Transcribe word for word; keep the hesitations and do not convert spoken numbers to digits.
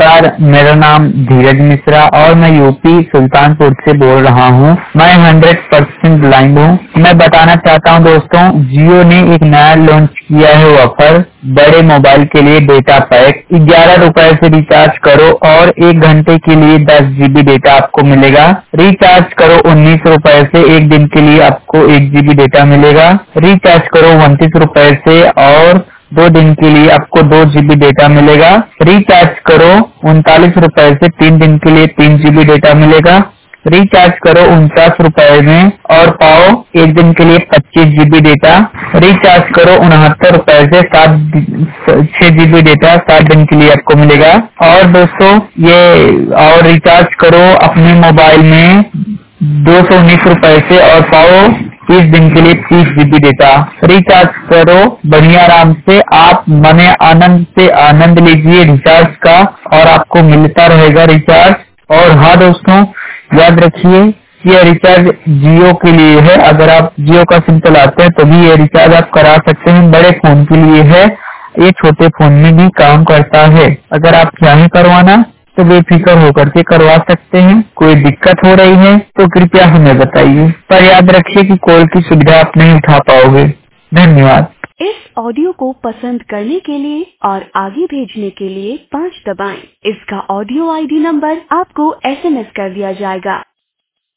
नमस्कार, मेरा नाम धीरज मिश्रा और मैं यूपी सुल्तानपुर से बोल रहा हूँ। मैं हंड्रेड परसेंट ब्लाइंड हूँ। मैं बताना चाहता हूँ दोस्तों, जियो ने एक नया लॉन्च किया है ऑफर बड़े मोबाइल के लिए डेटा पैक। ग्यारह रुपए से रिचार्ज करो और एक घंटे के लिए दस जीबी डेटा आपको मिलेगा। रिचार्ज करो उन्नीस रुपए से एक दिन के लिए आपको एक जीबी डेटा मिलेगा। रिचार्ज करो उनतीस रुपए से और दो दिन के लिए आपको दो जीबी डेटा मिलेगा। रिचार्ज करो उनतालीस रुपए से तीन दिन के लिए तीन जीबी डेटा मिलेगा। रिचार्ज करो उनचास रुपए में और पाओ एक दिन के लिए पच्चीस जीबी डेटा। रिचार्ज करो उनहत्तर रुपए से सात छह जीबी डेटा सात दिन के लिए आपको मिलेगा। और दोस्तों ये और रिचार्ज करो अपने मोबाइल में दो सौ उन्नीस रुपए से और पाओ तीस दिन के लिए तीस जीबी डेटा। रिचार्ज करो बढ़िया आराम से, आप मने आनंद से आनंद लीजिए रिचार्ज का और आपको मिलता रहेगा रिचार्ज। और हाँ दोस्तों, याद रखिए ये रिचार्ज जियो के लिए है। अगर आप जियो का सिम चलाते हैं तो भी ये रिचार्ज आप करा सकते हैं। बड़े फोन के लिए है, ये छोटे फोन में भी काम करता है। अगर आप चाहें करवाना तो बेफिक्र होकर के करवा सकते हैं। कोई दिक्कत हो रही है तो कृपया हमें बताइए, पर याद रखिए कि कॉल की सुविधा आप नहीं उठा पाओगे। धन्यवाद। इस ऑडियो को पसंद करने के लिए और आगे भेजने के लिए पाँच दबाएं। इसका ऑडियो आईडी नंबर आपको एसएमएस कर दिया जाएगा।